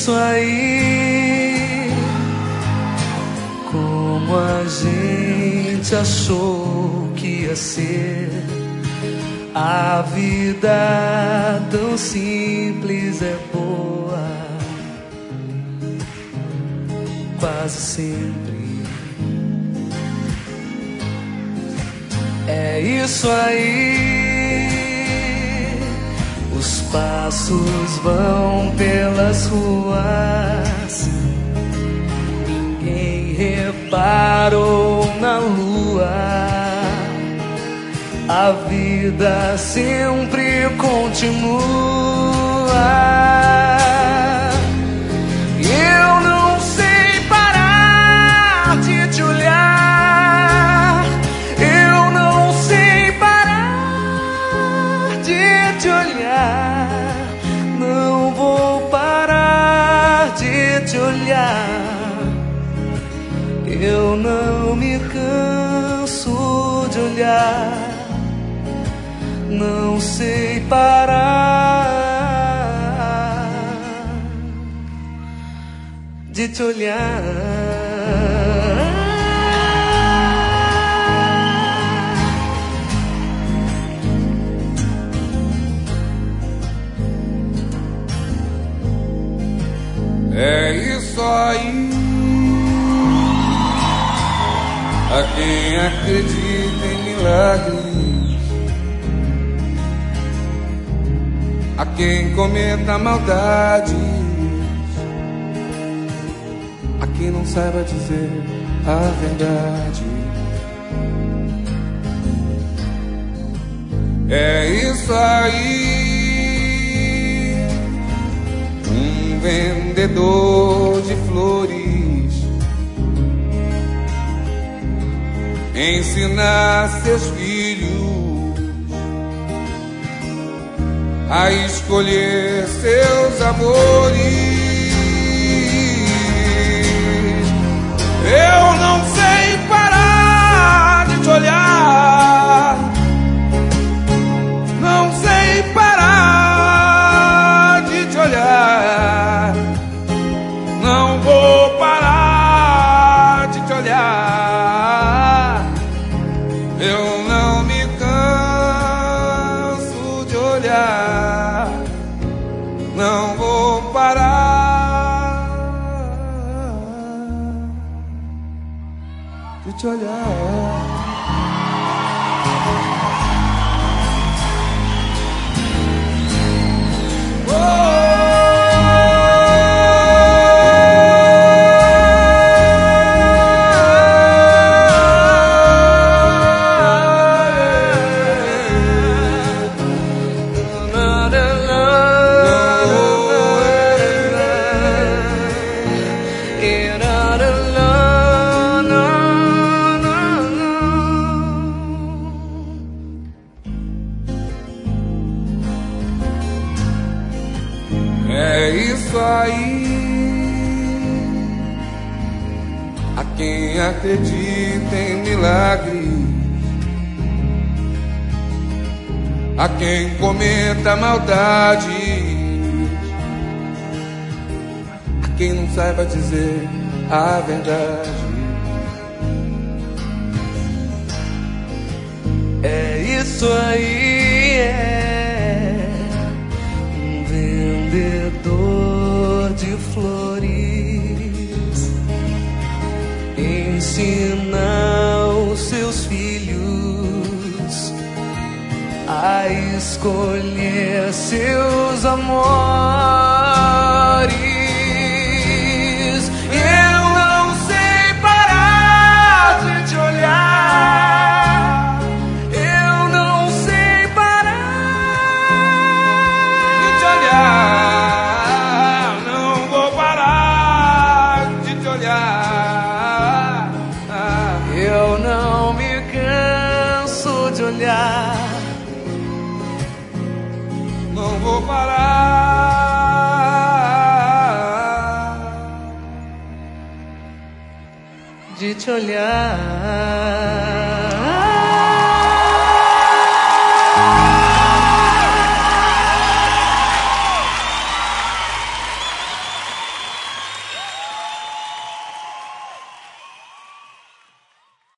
isso aí. Como a gente achou que ia ser. A vida tão simples é boa, quase sempre. É isso aí. Os passos vão pelas ruas, ninguém reparou na lua. A vida sempre continua. Eu não sei parar de te olhar. Eu não sei parar de te olhar. Não vou parar de te olhar. Eu não me canso de olhar. Não sei parar de te olhar. É isso aí. A quem acredita em milagres, a quem cometa maldades, a quem não saiba dizer a verdade. É isso aí. Um vendedor de flores ensina seus filhos a escolher seus amores. Eu não sei parar de te olhar. Não sei parar de te olhar. Não vou parar de te olhar. Eu não me canso de olhar. Não vou parar de te olhar. É isso aí. A quem acredita em milagres, a quem cometa maldades, a quem não saiba dizer a verdade. É isso aí, é um vendedor de flores ensina os seus filhos a escolher seus amores. Eu não sei parar de te olhar. Eu não sei parar de te olhar. Não vou parar de te olhar. Eu não me canso de olhar. Não vou parar de te olhar.